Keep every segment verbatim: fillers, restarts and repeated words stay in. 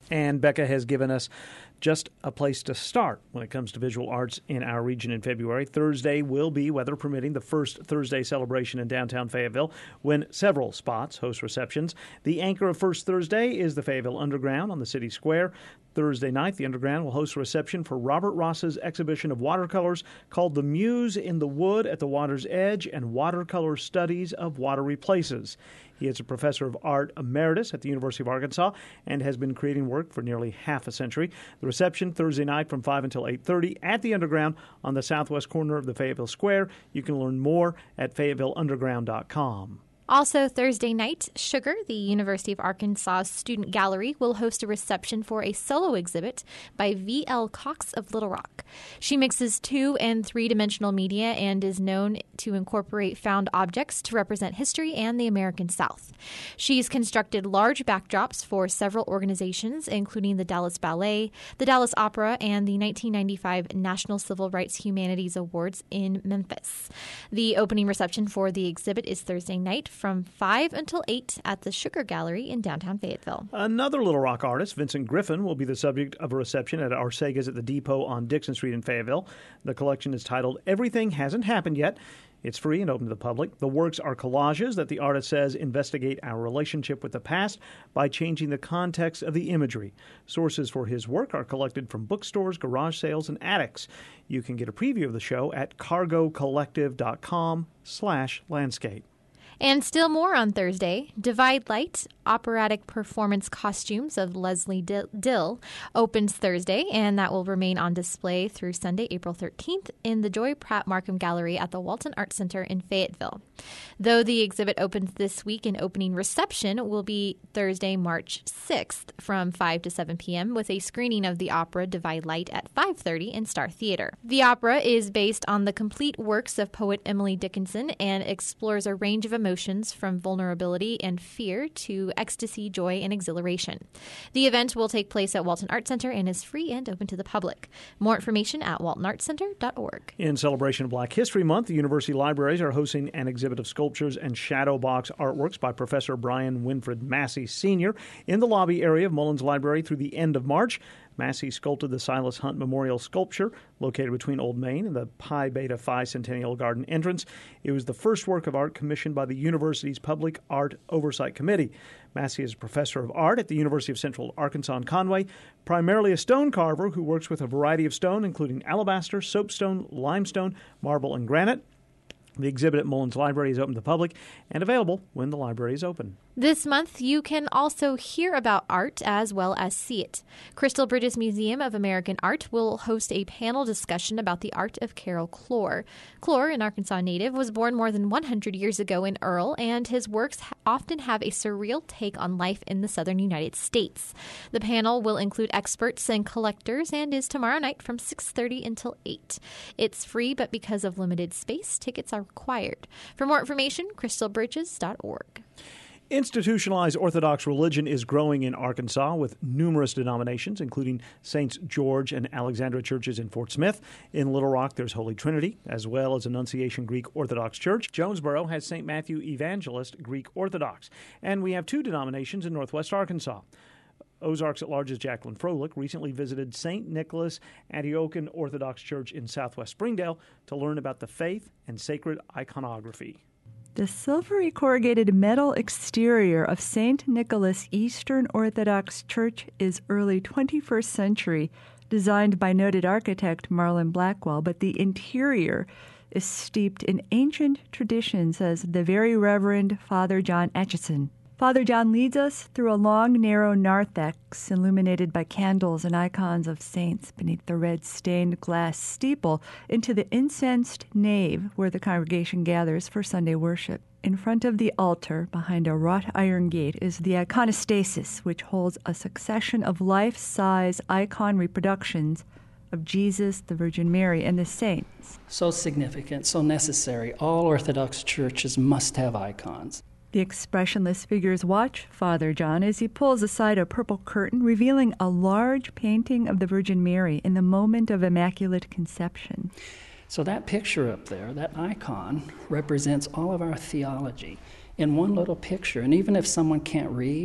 And Becca has given us just a place to start when it comes to visual arts in our region in February. Thursday will be, weather permitting, the first Thursday celebration in downtown Fayetteville, when several spots host receptions. The anchor of First Thursday is the Fayetteville Underground on the city square. Thursday night, the Underground will host a reception for Robert Ross's exhibition of watercolors called The Muse in the Wood at the Water's Edge and Watercolor Studies of Watery Places. He is a professor of art emeritus at the University of Arkansas and has been creating work for nearly half a century. The reception Thursday night from five until eight thirty at the Underground on the southwest corner of the Fayetteville Square. You can learn more at fayetteville underground dot com. Also Thursday night, Sugar, the University of Arkansas Student Gallery, will host a reception for a solo exhibit by V L Cox of Little Rock. She mixes two- and three-dimensional media and is known to incorporate found objects to represent history and the American South. She's constructed large backdrops for several organizations, including the Dallas Ballet, the Dallas Opera, and the nineteen ninety-five National Civil Rights Humanities Awards in Memphis. The opening reception for the exhibit is Thursday night from five until eight at the Sugar Gallery in downtown Fayetteville. Another Little Rock artist, Vincent Griffin, will be the subject of a reception at Arcegas at the Depot on Dixon Street in Fayetteville. The collection is titled Everything Hasn't Happened Yet. It's free and open to the public. The works are collages that the artist says investigate our relationship with the past by changing the context of the imagery. Sources for his work are collected from bookstores, garage sales, and attics. You can get a preview of the show at cargo collective dot com slash landscape. And still more on Thursday, Divide Light, operatic performance costumes of Leslie Dill, opens Thursday, and that will remain on display through Sunday, April thirteenth, in the Joy Pratt Markham Gallery at the Walton Art Center in Fayetteville. Though the exhibit opens this week, an opening reception will be Thursday, March sixth from five to seven p.m. with a screening of the opera Divide Light at five thirty in Star Theater. The opera is based on the complete works of poet Emily Dickinson and explores a range of emotions Emotions from vulnerability and fear to ecstasy, joy, and exhilaration. The event will take place at Walton Art Center and is free and open to the public. More information at walton art center dot org. In celebration of Black History Month, the university libraries are hosting an exhibit of sculptures and shadow box artworks by Professor Brian Winfred Massey, Senior in the lobby area of Mullins Library through the end of March. Massey sculpted the Silas Hunt Memorial Sculpture located between Old Main and the Pi Beta Phi Centennial Garden entrance. It was the first work of art commissioned by the university's Public Art Oversight Committee. Massey is a professor of art at the University of Central Arkansas in Conway, primarily a stone carver who works with a variety of stone, including alabaster, soapstone, limestone, marble, and granite. The exhibit at Mullins Library is open to the public and available when the library is open. This month, you can also hear about art as well as see it. Crystal Bridges Museum of American Art will host a panel discussion about the art of Carol Clore. Clore, an Arkansas native, was born more than one hundred years ago in Earl, and his works often have a surreal take on life in the southern United States. The panel will include experts and collectors and is tomorrow night from six thirty until eight. It's free, but because of limited space, tickets are required. For more information, crystal bridges dot org. Institutionalized Orthodox religion is growing in Arkansas with numerous denominations, including Saints George and Alexandra churches in Fort Smith. In Little Rock, there's Holy Trinity, as well as Annunciation Greek Orthodox Church. Jonesboro has Saint Matthew Evangelist Greek Orthodox. And we have two denominations in northwest Arkansas. Ozarks at Large's Jacqueline Froelich recently visited Saint Nicholas Antiochian Orthodox Church in southwest Springdale to learn about the faith and sacred iconography. The silvery corrugated metal exterior of Saint Nicholas Eastern Orthodox Church is early twenty-first century, designed by noted architect Marlon Blackwell, but the interior is steeped in ancient tradition, says the Very Reverend Father John Atchison. Father John leads us through a long, narrow narthex illuminated by candles and icons of saints beneath the red stained glass steeple into the incensed nave where the congregation gathers for Sunday worship. In front of the altar, behind a wrought iron gate, is the iconostasis, which holds a succession of life-size icon reproductions of Jesus, the Virgin Mary, and the saints. So significant, so necessary. All Orthodox churches must have icons. The expressionless figures watch Father John as he pulls aside a purple curtain, revealing a large painting of the Virgin Mary in the moment of Immaculate Conception. So that picture up there, that icon, represents all of our theology in one little picture. And even if someone can't read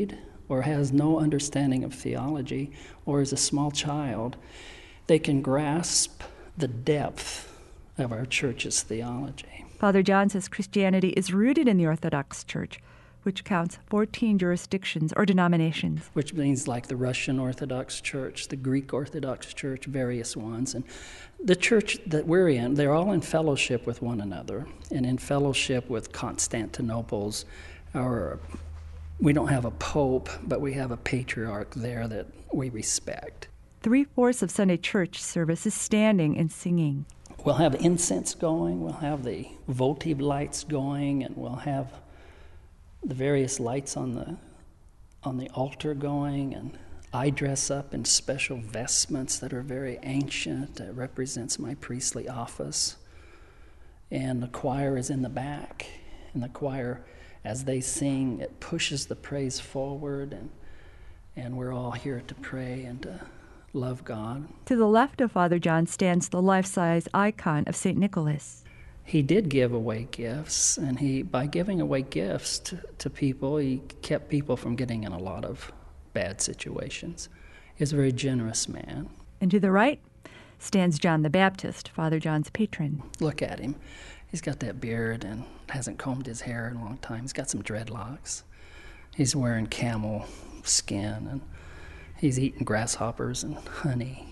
or has no understanding of theology or is a small child, they can grasp the depth of our church's theology. Father John says Christianity is rooted in the Orthodox Church, which counts fourteen jurisdictions or denominations. Which means like the Russian Orthodox Church, the Greek Orthodox Church, various ones. And the church that we're in, they're all in fellowship with one another and in fellowship with Constantinople's, our, we don't have a pope, but we have a patriarch there that we respect. Three-fourths of Sunday church service is standing and singing. We'll have incense going, we'll have the votive lights going, and we'll have the various lights on the on the altar going, and I dress up in special vestments that are very ancient. It represents my priestly office. And the choir is in the back, and the choir, as they sing, it pushes the praise forward, and and we're all here to pray and to love God. To the left of Father John stands the life-size icon of Saint Nicholas. He did give away gifts, and he, by giving away gifts to, to people, he kept people from getting in a lot of bad situations. He's a very generous man. And to the right stands John the Baptist, Father John's patron. Look at him. He's got that beard and hasn't combed his hair in a long time. He's got some dreadlocks. He's wearing camel skin, and he's eating grasshoppers and honey.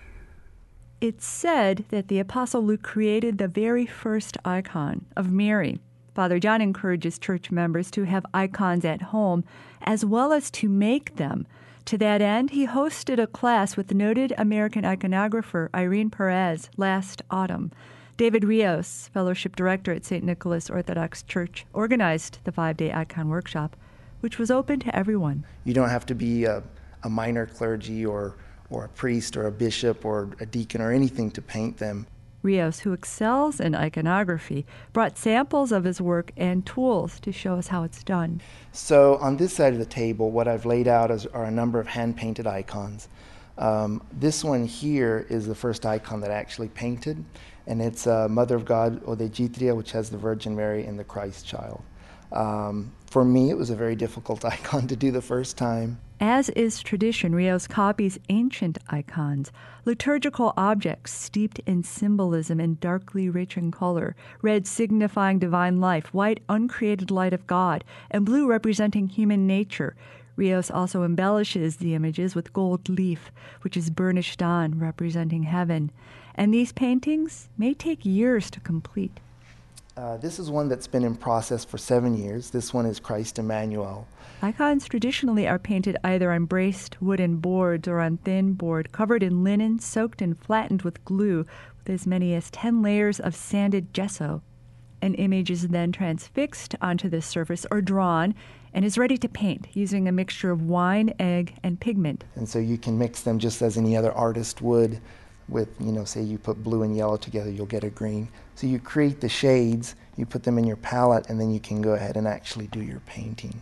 It's said that the Apostle Luke created the very first icon of Mary. Father John encourages church members to have icons at home as well as to make them. To that end, he hosted a class with noted American iconographer Irene Perez last autumn. David Rios, fellowship director at Saint Nicholas Orthodox Church, organized the five-day icon workshop, which was open to everyone. You don't have to be a, a minor clergy or or a priest or a bishop or a deacon or anything to paint them. Rios, who excels in iconography, brought samples of his work and tools to show us how it's done. So on this side of the table, what I've laid out is, are a number of hand-painted icons. Um, this one here is the first icon that I actually painted, and it's uh, Mother of God, Odegytria, which has the Virgin Mary and the Christ child. Um, for me, it was a very difficult icon to do the first time. As is tradition, Rios copies ancient icons, liturgical objects steeped in symbolism and darkly rich in color, red signifying divine life, white uncreated light of God, and blue representing human nature. Rios also embellishes the images with gold leaf, which is burnished on, representing heaven. And these paintings may take years to complete. Uh, this is one that's been in process for seven years. This one is Christ Emmanuel. Icons traditionally are painted either on braced wooden boards or on thin board, covered in linen, soaked and flattened with glue, with as many as ten layers of sanded gesso. An image is then transfixed onto this surface or drawn and is ready to paint using a mixture of wine, egg, and pigment. And so you can mix them just as any other artist would with, you know, say you put blue and yellow together, you'll get a green. So you create the shades, you put them in your palette, and then you can go ahead and actually do your painting.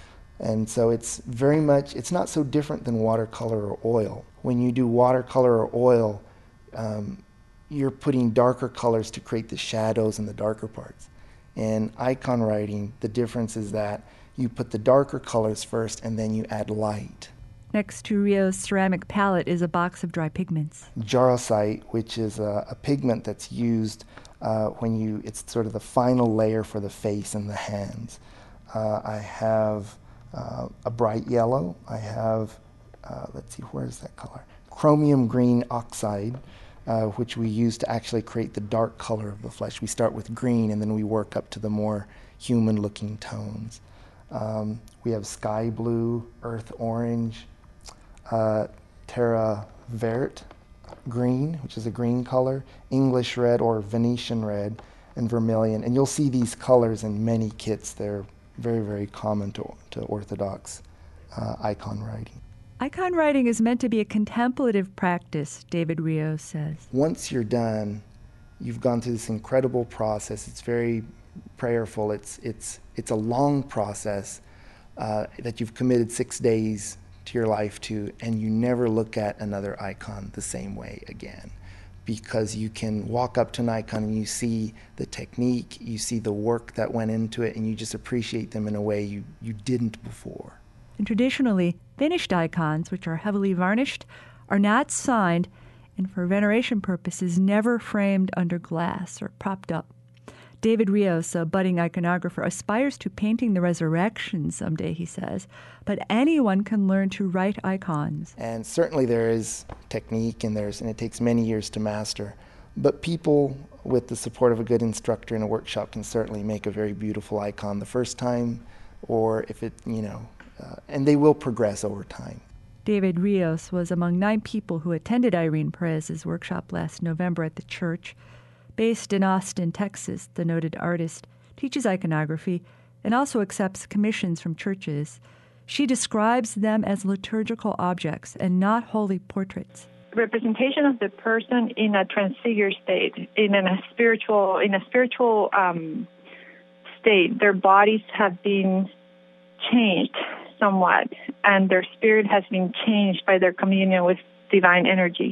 And so it's very much, it's not so different than watercolor or oil. When you do watercolor or oil, um, you're putting darker colors to create the shadows and the darker parts. In icon writing, the difference is that you put the darker colors first and then you add light. Next to Rio's ceramic palette is a box of dry pigments. Jarosite, which is a, a pigment that's used uh, when you, it's sort of the final layer for the face and the hands. Uh, I have uh, a bright yellow. I have, uh, let's see, where's that color? Chromium green oxide, uh, which we use to actually create the dark color of the flesh. We start with green and then we work up to the more human-looking tones. Um, we have sky blue, earth orange, uh, terra verte green, which is a green color, English red or Venetian red, and vermilion. And you'll see these colors in many kits. They're very, very common to, to Orthodox uh, icon writing. Icon writing is meant to be a contemplative practice, David Rios says. Once you're done, you've gone through this incredible process. It's very prayerful. It's it's it's a long process uh, that you've committed six days to your life to, and you never look at another icon the same way again, because you can walk up to an icon and you see the technique, you see the work that went into it, and you just appreciate them in a way you, you didn't before. And traditionally, finished icons, which are heavily varnished, are not signed and for veneration purposes never framed under glass or propped up. David Rios, a budding iconographer, aspires to painting the resurrection someday, he says, but anyone can learn to write icons. And certainly there is technique and there's and it takes many years to master. But people with the support of a good instructor in a workshop can certainly make a very beautiful icon the first time, or if it, you know, uh, and they will progress over time. David Rios was among nine people who attended Irene Perez's workshop last November at the church. Based in Austin, Texas, the noted artist teaches iconography and also accepts commissions from churches. She describes them as liturgical objects and not holy portraits. Representation of the person in a transfigured state, in a spiritual, in a spiritual um, state. Their bodies have been changed somewhat, and their spirit has been changed by their communion with divine energies.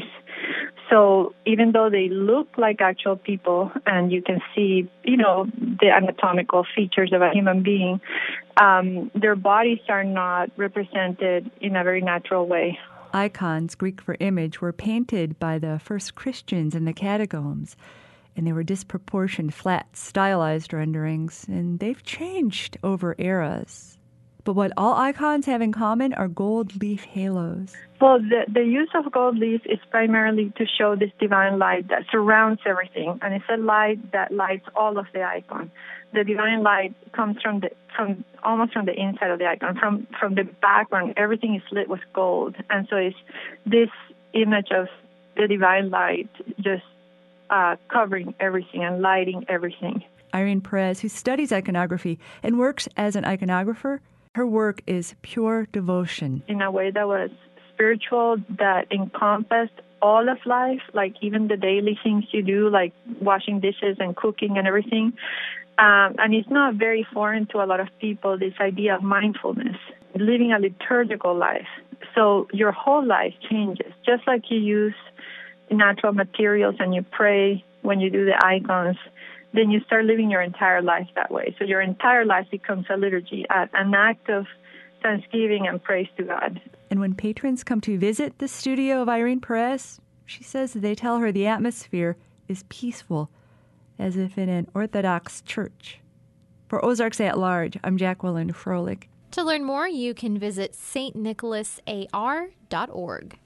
So even though they look like actual people and you can see, you know, the anatomical features of a human being, um, their bodies are not represented in a very natural way. Icons, Greek for image, were painted by the first Christians in the catacombs, and they were disproportioned, flat, stylized renderings, and they've changed over eras. But what all icons have in common are gold leaf halos. Well, the, the use of gold leaf is primarily to show this divine light that surrounds everything, and it's a light that lights all of the icon. The divine light comes from the from almost from the inside of the icon, from from the background. Everything is lit with gold, and so it's this image of the divine light just uh, covering everything and lighting everything. Irene Perez, who studies iconography and works as an iconographer, her work is pure devotion. In a way that was spiritual, that encompassed all of life, like even the daily things you do, like washing dishes and cooking and everything. Um, and it's not very foreign to a lot of people, this idea of mindfulness, living a liturgical life. So your whole life changes. Just like you use natural materials and you pray when you do the icons, then you start living your entire life that way. So your entire life becomes a liturgy, an act of thanksgiving and praise to God. And when patrons come to visit the studio of Irene Perez, she says they tell her the atmosphere is peaceful, as if in an Orthodox church. For Ozarks at Large, I'm Jacqueline Froelich. To learn more, you can visit S T Nicholas A R dot org.